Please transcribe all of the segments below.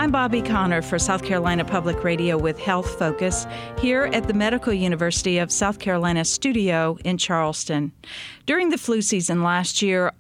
I'm Bobby Connor for South Carolina Public Radio with Health Focus here at the Medical University of South Carolina studio in Charleston. During the flu season last year,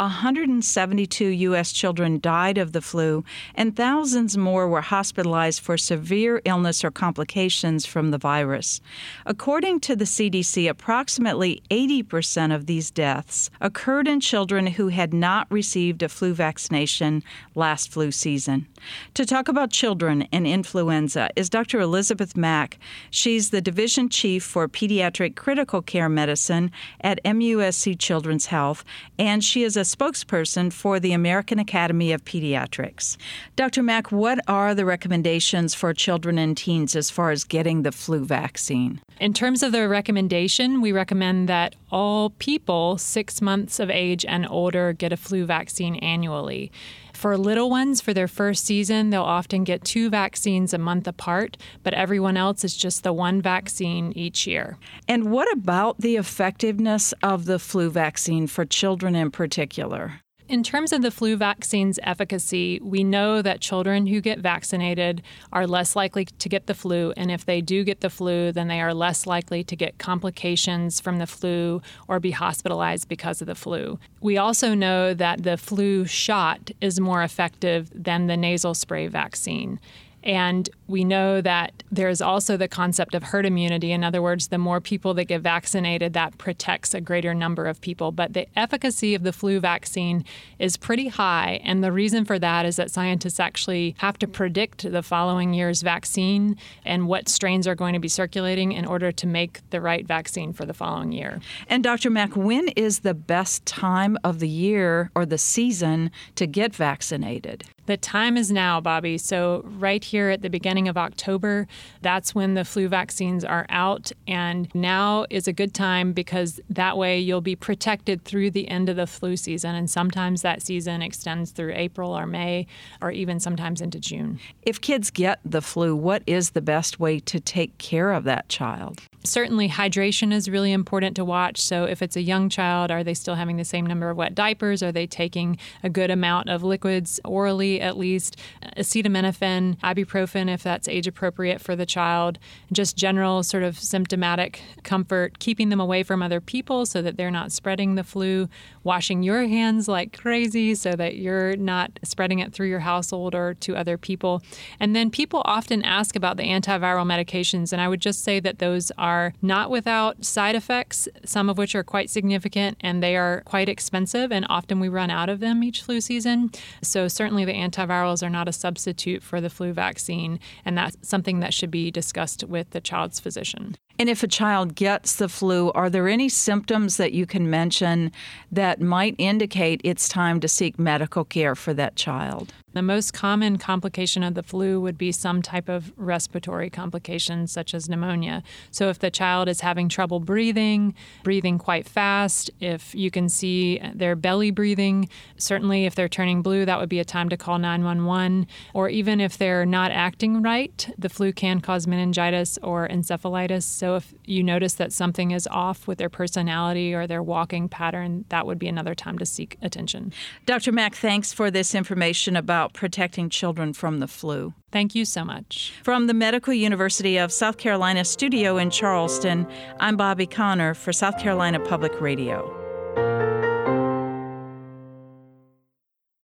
172 U.S. children died of the flu, and thousands more were hospitalized for severe illness or complications from the virus. According to the CDC, approximately 80% of these deaths occurred in children who had not received a flu vaccination last flu season. To talk about children and influenza is Dr. Elizabeth Mack. She's the Division Chief for Pediatric Critical Care Medicine at MUSC Children's Health, and she is a spokesperson for the American Academy of Pediatrics. Dr. Mack, what are the recommendations for children and teens as far as getting the flu vaccine? In terms of the recommendation, we recommend that all people 6 months of age and older get a flu vaccine annually. For little ones, for their first season, they'll often get 2 vaccines a month apart, but everyone else is just the 1 vaccine each year. And what about the effectiveness of the flu vaccine for children in particular? In terms of the flu vaccine's efficacy, we know that children who get vaccinated are less likely to get the flu, and if they do get the flu, then they are less likely to get complications from the flu or be hospitalized because of the flu. We also know that the flu shot is more effective than the nasal spray vaccine. And we know that there's also the concept of herd immunity. In other words, the more people that get vaccinated, that protects a greater number of people. But the efficacy of the flu vaccine is pretty high. And the reason for that is that scientists actually have to predict the following year's vaccine and what strains are going to be circulating in order to make the right vaccine for the following year. And Dr. Mack, when is the best time of the year or the season to get vaccinated? The time is now, Bobby. So right here at the beginning of October, that's when the flu vaccines are out. And now is a good time because that way you'll be protected through the end of the flu season. And sometimes that season extends through April or May or even sometimes into June. If kids get the flu, what is the best way to take care of that child? Certainly, hydration is really important to watch. So if it's a young child, are they still having the same number of wet diapers? Are they taking a good amount of liquids orally, at least? Acetaminophen, ibuprofen, if that's age appropriate for the child. Just general sort of symptomatic comfort, keeping them away from other people so that they're not spreading the flu, washing your hands like crazy so that you're not spreading it through your household or to other people. And then people often ask about the antiviral medications, and I would just say that those are not without side effects, some of which are quite significant, and they are quite expensive, and often we run out of them each flu season. So certainly the antivirals are not a substitute for the flu vaccine, and that's something that should be discussed with the child's physician. And if a child gets the flu, are there any symptoms that you can mention that might indicate it's time to seek medical care for that child? The most common complication of the flu would be some type of respiratory complication, such as pneumonia. So if the child is having trouble breathing quite fast, if you can see their belly breathing, certainly if they're turning blue, that would be a time to call 911. Or even if they're not acting right, the flu can cause meningitis or encephalitis. So if you notice that something is off with their personality or their walking pattern, that would be another time to seek attention. Dr. Mack, thanks for this information about protecting children from the flu. Thank you so much. From the Medical University of South Carolina studio in Charleston, I'm Bobby Connor for South Carolina Public Radio.